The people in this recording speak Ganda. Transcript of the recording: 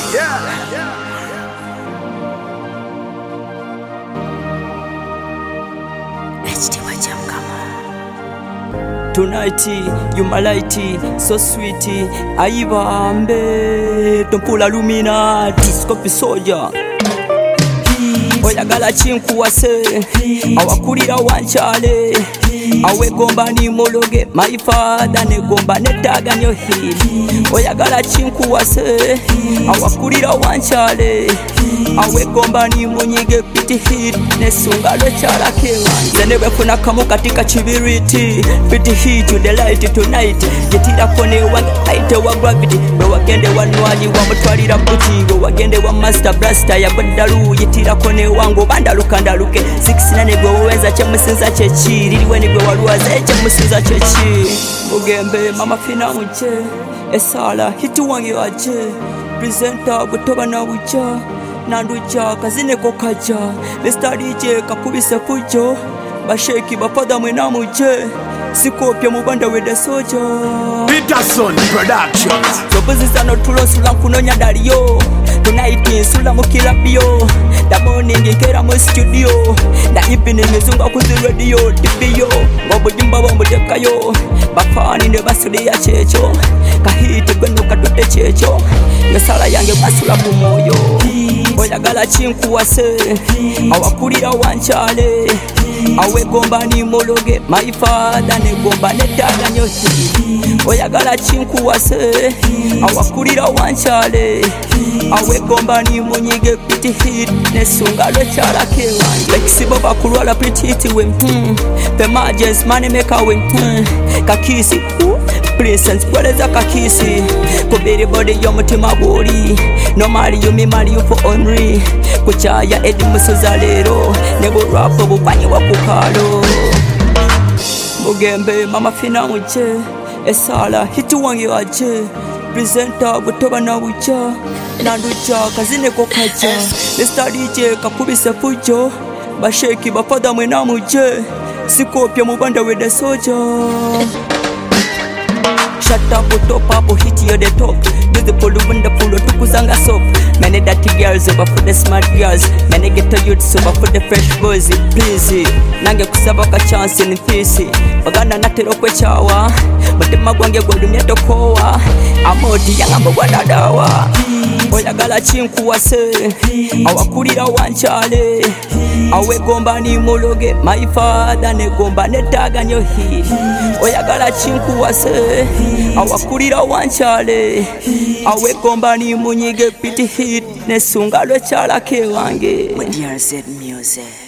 Tonight, you my lighty, so sweetie. Aibambe, Tompula Lumina, Discopi Soja. Oyagala chinkuwase, awakulira wanchale. Awe gomba ni mologe, my father ne gomba netaga nyo hili. Oyagala chinkuwase, awakulira wanchale. Awe gomba ni munyige piti hit, nesunga lechala kewa. Zenebe kuna kamu katika chibiriti, piti hit to the light tonight. Jetira kone wangi haite wa gravity. We wagende wanwali wa mutwalira buti. We wagende wa master blaster ya badalu. Jetira kone wangu bandalu kandaluke. 69 gwe weza chemusinza chechi. Liliwe ni gwe waluwaze chemusinza chechi. Mugembe mama fina mche. Esala hiti wangi waje. Presenter butoba na uja. Nanduja kazine kokaja. Mr. DJ kakubise fujo. Basheki bafada mwena muje. Sikopya mubanda wede soja. Peterson Productions. Zobuziza no tulo sula kunonya daliyo. Tonight sula mukila bio. Da morning nkera mu studio. Da evening mizunga kuzi radio TVyo. Ngobo jimba bombo dekayo. Bafani ne basuli ya checho. Kahiti gwenu katute checho. Nesala yange basula kumoyo. Oyagala chinkuwase, awakulira wanchale. Awe gomba ni mologe, my father ne gomba netaga nyo hili. Oyagala chinkuwase, awakulira wanchale. Awe gomba ni munyige piti hit, nesunga lechala kewa. Lexibo bakulwala piti hiti we Pemajes money maker we Kakisi Presence kweleza kakisi. Kubiri body yo mutima buri. No mali you me mali you for only. Kuchaya edi musuza lero. Nebo rapo bubanyi wakukalo. Mugembe mama fina mche. Esala hiti wangi waje. Presenter butoba na uja. Nanduja kazine kokaja. Mr. DJ kakubise fujo. Basheki bafada mwena muje. Sikopya mubanda wede soja. Shut up, put up, hit you the top. Beautiful, wonderful, tukuzanga soap. Many dirty girls over for the smart girls. Many get a youth over for the fresh boys. Please, nange kusaba ka chance in peace. Baganda natero kwe chawa. Mutima gwange gwalumye tokowa. Amoti yangamba gwadadawa. Oyagala chinkuwase, awakulira wanchale. Awe gomba ni mologe, my father ne gomba netaga nyo hili. Oyagala chinkuwase, awakulira wanchale. Awe gomba ni munyige piti hit, nesunga lechala kewange. DRZ Music.